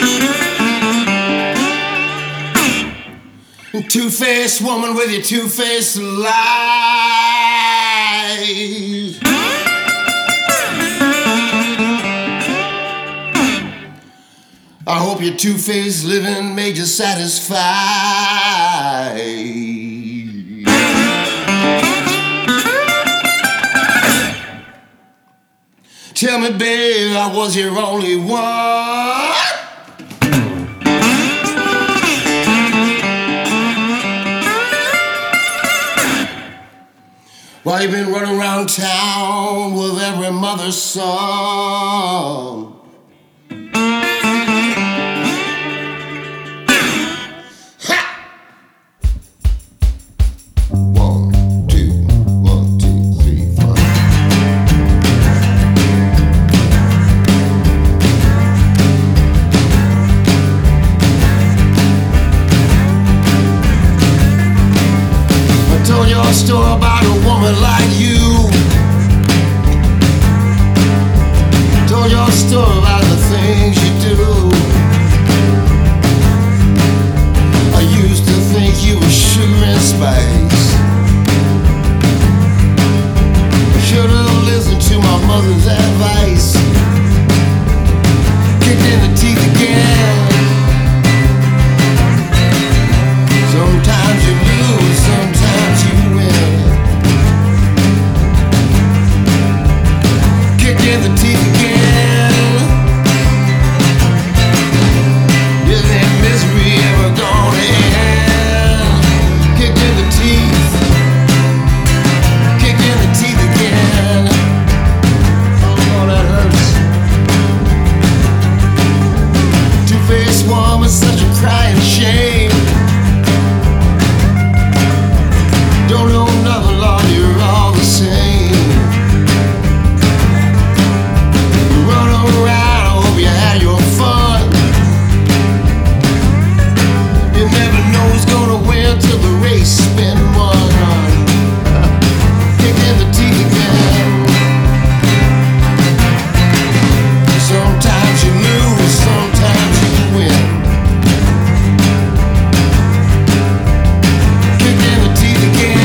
Two-faced woman with your two-faced lies. I hope your two-faced living made you satisfied. Tell me, babe, I was your only one. Why you been running around town with every mother's son? Story about a woman like you. Told your story about the things you do. I used to think you were sugar and spice. Should've listened to my mother's advice. Kicked in the teeth again. Sometimes you lose, sometimes you win. Kicked in the teeth again. Is that misery ever gonna end? Kicked in the teeth. Kicked in the teeth again. Oh, that hurts. Two-faced woman, such a crying shame. Don't know nothing, Lord, you're all the same. You run around, I hope you had your fun. You never know who's gonna win till the race been won. Kick in the teeth again. Sometimes you lose, sometimes you win. Kick in the teeth again.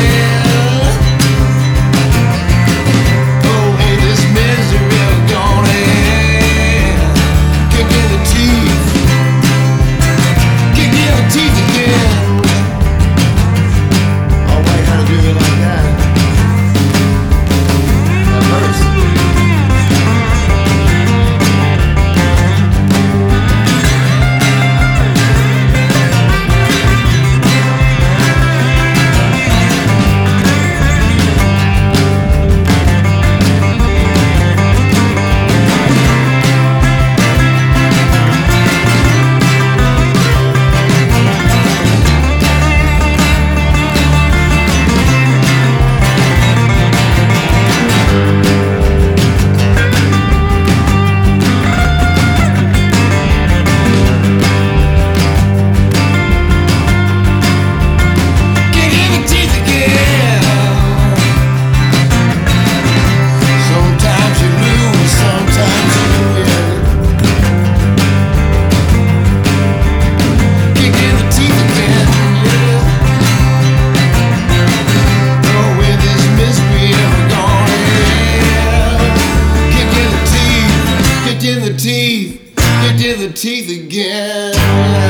Kicked in the teeth again.